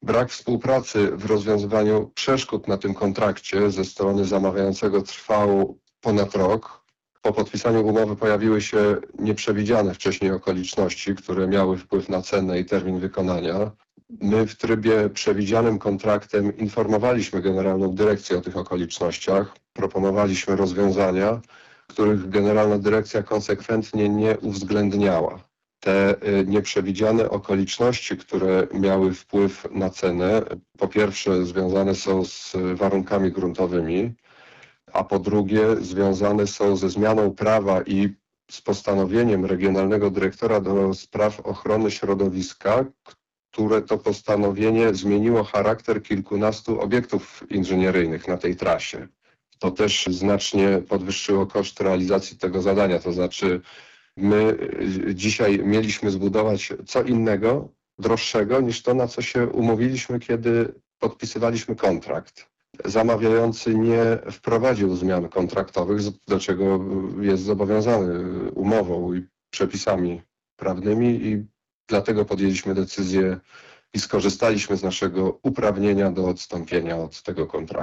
Brak współpracy w rozwiązywaniu przeszkód na tym kontrakcie ze strony zamawiającego trwał ponad rok. Po podpisaniu umowy pojawiły się nieprzewidziane wcześniej okoliczności, które miały wpływ na cenę i termin wykonania. My w trybie przewidzianym kontraktem informowaliśmy Generalną Dyrekcję o tych okolicznościach, proponowaliśmy rozwiązania, których Generalna Dyrekcja konsekwentnie nie uwzględniała. Te nieprzewidziane okoliczności, które miały wpływ na cenę, po pierwsze związane są z warunkami gruntowymi, a po drugie związane są ze zmianą prawa i z postanowieniem Regionalnego Dyrektora do Spraw Ochrony Środowiska, które to postanowienie zmieniło charakter kilkunastu obiektów inżynieryjnych na tej trasie. To też znacznie podwyższyło koszt realizacji tego zadania, to znaczy my dzisiaj mieliśmy zbudować co innego, droższego niż to, na co się umówiliśmy, kiedy podpisywaliśmy kontrakt. Zamawiający nie wprowadził zmian kontraktowych, do czego jest zobowiązany umową i przepisami prawnymi i dlatego podjęliśmy decyzję i skorzystaliśmy z naszego uprawnienia do odstąpienia od tego kontraktu.